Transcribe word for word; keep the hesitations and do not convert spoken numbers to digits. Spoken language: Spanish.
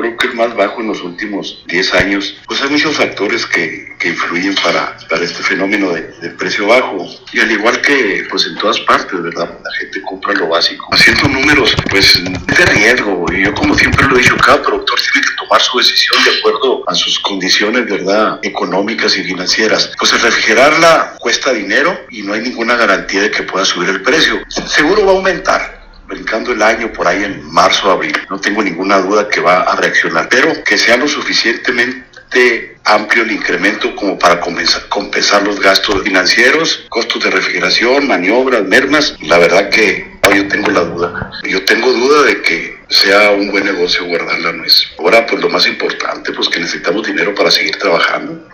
creo que el más bajo en los últimos diez años. Pues hay muchos factores que, que influyen para, para este fenómeno de, de precio bajo. Y al igual que pues en todas partes, ¿verdad? La gente compra lo básico. Haciendo números, pues es de riesgo. Y yo, como siempre lo he dicho, cada productor tiene que tomar su decisión de acuerdo a sus condiciones, ¿verdad? Económicas y financieras. Pues el refrigerarla cuesta dinero y no hay ninguna garantía de que pueda subir el precio. Seguro va a aumentar, brincando el año por ahí en marzo, abril. No tengo ninguna duda que va a reaccionar, pero que sea lo suficientemente amplio el incremento como para compensar, compensar los gastos financieros, costos de refrigeración, maniobras, mermas. La verdad que no, yo tengo la duda. Yo tengo duda de que sea un buen negocio guardar la nuez. Ahora, pues lo más importante, pues que necesitamos dinero para seguir trabajando.